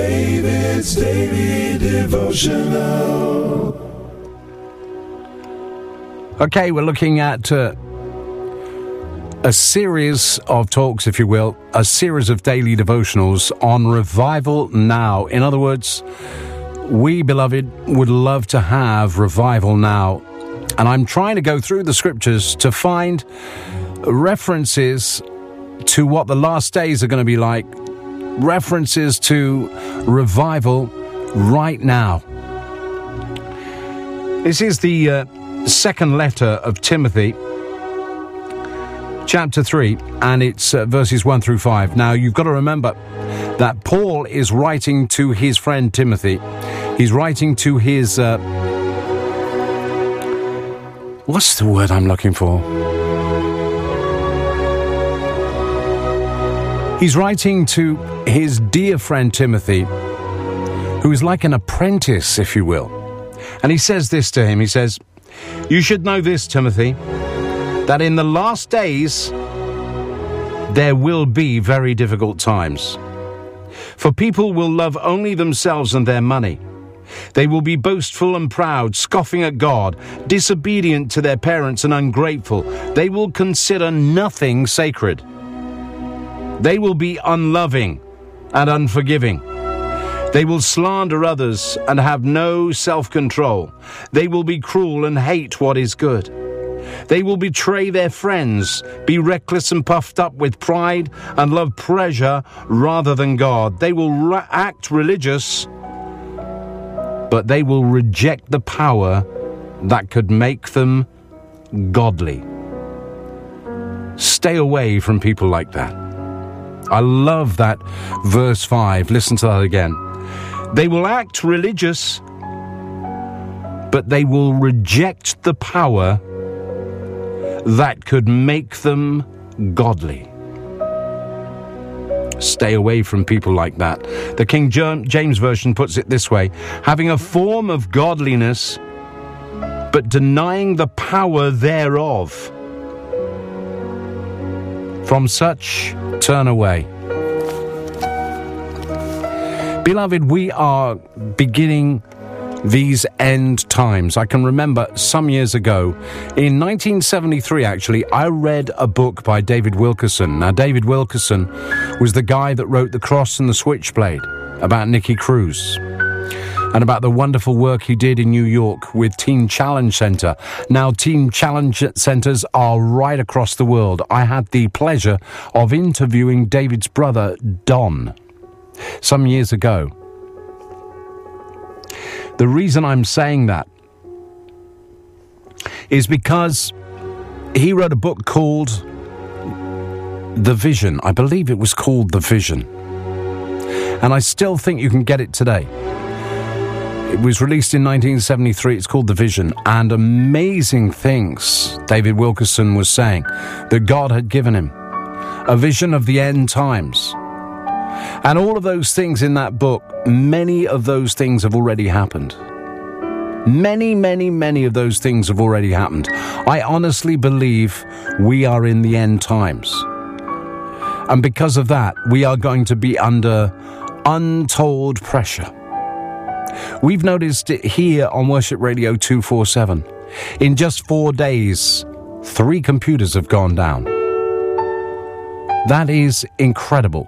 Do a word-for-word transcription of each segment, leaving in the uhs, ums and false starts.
David's Daily Devotional. Okay, we're looking at uh, a series of talks, if you will, a series of daily devotionals on revival now. In other words, we, beloved, would love to have revival now. And I'm trying to go through the scriptures to find references to what the last days are going to be like, references to revival right now. This is the uh, second letter of Timothy, chapter three, and it's uh, verses one through five. Now, you've got to remember that Paul is writing to his friend Timothy. He's writing to his... Uh, what's the word I'm looking for? He's writing to his dear friend Timothy, who is like an apprentice, if you will. And he says this to him. He says, "You should know this, Timothy, that in the last days there will be very difficult times. For people will love only themselves and their money. They will be boastful and proud, scoffing at God, disobedient to their parents and ungrateful. They will consider nothing sacred. They will be unloving and unforgiving. They will slander others and have no self-control. They will be cruel and hate what is good. They will betray their friends, be reckless and puffed up with pride, and love pleasure rather than God. They will ra- act religious, but they will reject the power that could make them godly." Stay away from people like that. I love that verse five. Listen to that again. They will act religious, but they will reject the power that could make them godly. Stay away from people like that. The King James Version puts it this way: having a form of godliness, but denying the power thereof. From such, turn away. Beloved, we are beginning these end times. I can remember some years ago, in nineteen seventy-three actually, I read a book by David Wilkerson. Now, David Wilkerson was the guy that wrote The Cross and the Switchblade, about Nicky Cruz, and about the wonderful work he did in New York with Teen Challenge Center. Now, Teen Challenge Centers are right across the world. I had the pleasure of interviewing David's brother, Don, some years ago. The reason I'm saying that is because he wrote a book called The Vision. I believe it was called The Vision. And I still think you can get it today. It was released in nineteen seventy-three. It's called The Vision. And amazing things David Wilkerson was saying that God had given him. A vision of the end times. And all of those things in that book, many of those things have already happened. Many, many, many of those things have already happened. I honestly believe we are in the end times. And because of that, we are going to be under untold pressure. We've noticed it here on Worship Radio two forty-seven. In just four days, three computers have gone down. That is incredible.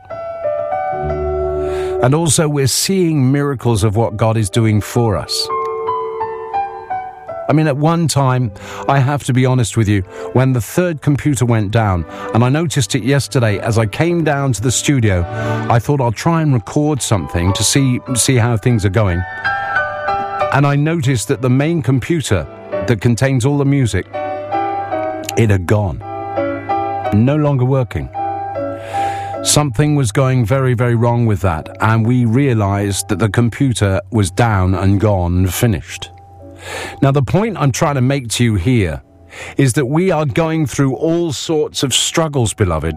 And also, we're seeing miracles of what God is doing for us. I mean, at one time, I have to be honest with you, when the third computer went down, and I noticed it yesterday as I came down to the studio, I thought I'll try and record something to see see how things are going. And I noticed that the main computer that contains all the music, it had gone. No longer working. Something was going very, very wrong with that, and we realized that the computer was down and gone and finished. Now, the point I'm trying to make to you here is that we are going through all sorts of struggles, beloved.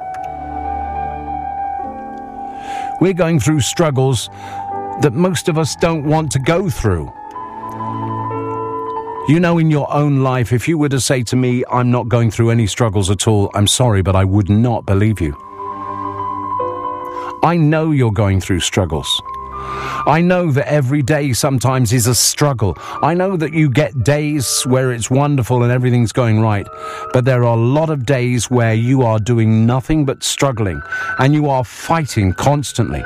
We're going through struggles that most of us don't want to go through. You know, in your own life, if you were to say to me, I'm not going through any struggles at all, I'm sorry, but I would not believe you. I know you're going through struggles. I know that every day sometimes is a struggle. I know that you get days where it's wonderful and everything's going right, but there are a lot of days where you are doing nothing but struggling, and you are fighting constantly.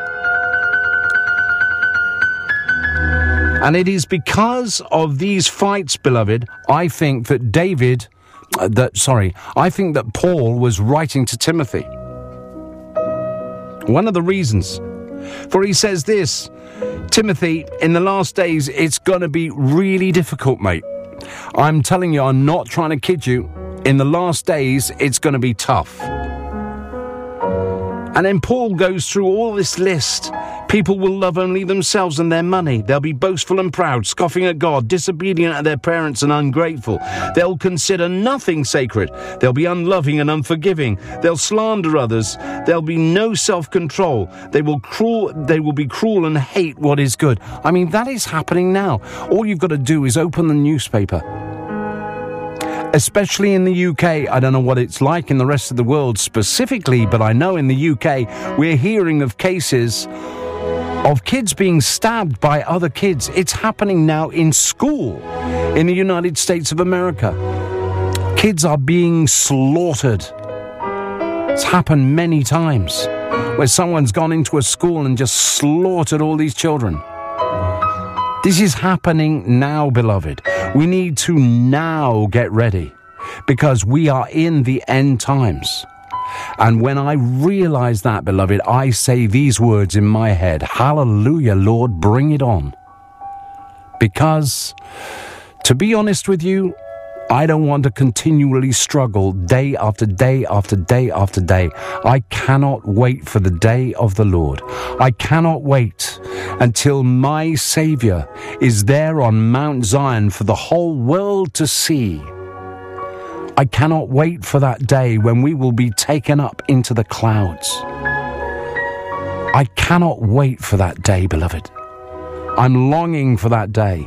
And it is because of these fights, beloved, I think that David, uh, that, sorry, I think that Paul was writing to Timothy. One of the reasons, for he says this, Timothy, in the last days, it's going to be really difficult, mate. I'm telling you, I'm not trying to kid you. In the last days, it's going to be tough. And then Paul goes through all this list. People will love only themselves and their money. They'll be boastful and proud, scoffing at God, disobedient to their parents and ungrateful. They'll consider nothing sacred. They'll be unloving and unforgiving. They'll slander others. There'll be no self-control. They will cruel. They will be cruel and hate what is good. I mean, that is happening now. All you've got to do is open the newspaper. Especially in the U K, I don't know what it's like in the rest of the world specifically, but I know in the U K, we're hearing of cases of kids being stabbed by other kids. It's happening now in school in the United States of America. Kids are being slaughtered. It's happened many times where someone's gone into a school and just slaughtered all these children. This is happening now, beloved. We need to now get ready because we are in the end times. And when I realize that, beloved, I say these words in my head, hallelujah, Lord, bring it on. Because, to be honest with you, I don't want to continually struggle day after day after day after day. I cannot wait for the day of the Lord. I cannot wait until my Savior is there on Mount Zion for the whole world to see. I cannot wait for that day when we will be taken up into the clouds. I cannot wait for that day, beloved. I'm longing for that day.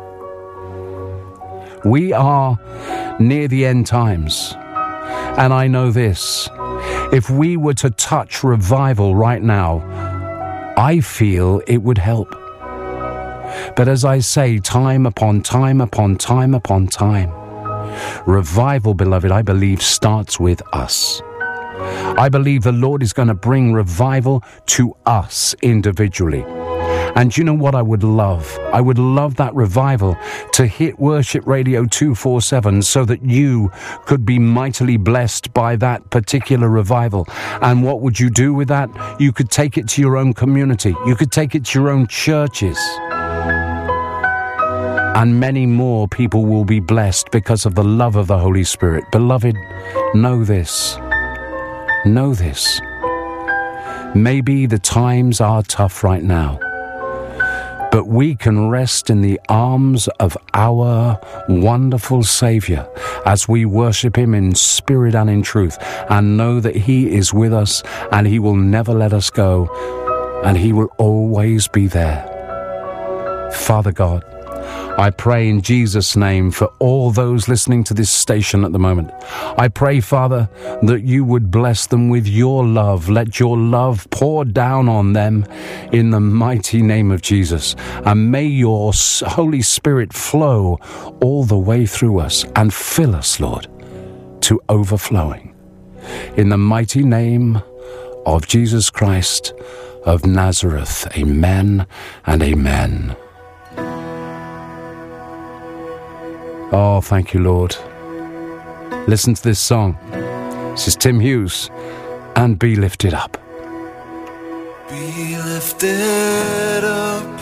We are near the end times, and I know this. If we were to touch revival right now, I feel it would help. But as I say, time upon time upon time upon time, revival, beloved, I believe starts with us. I believe the Lord is going to bring revival to us individually. And you know what I would love? I would love that revival to hit Worship Radio two forty-seven so that you could be mightily blessed by that particular revival. And what would you do with that? You could take it to your own community. You could take it to your own churches. And many more people will be blessed because of the love of the Holy Spirit. Beloved, know this. Know this. Maybe the times are tough right now, but we can rest in the arms of our wonderful Savior as we worship Him in spirit and in truth, and know that He is with us and He will never let us go, and He will always be there. Father God, I pray in Jesus' name for all those listening to this station at the moment. I pray, Father, that you would bless them with your love. Let your love pour down on them in the mighty name of Jesus. And may your Holy Spirit flow all the way through us and fill us, Lord, to overflowing. In the mighty name of Jesus Christ of Nazareth, amen and amen. Oh, thank you, Lord. Listen to this song. This is Tim Hughes and Be Lifted Up. Be lifted up.